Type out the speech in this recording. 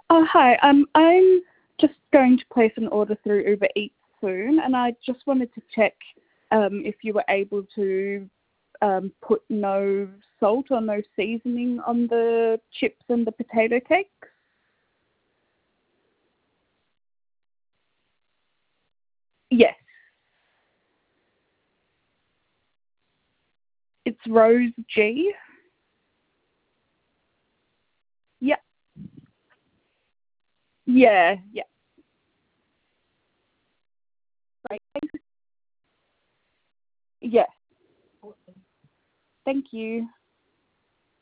Hi. I'm just going to place an order through Uber Eats soon, and I just wanted to check if you were able to put no salt or no seasoning on the chips and the potato cakes. Yes, it's Rose G. Yep. Yeah. Great. Yeah. Thank you.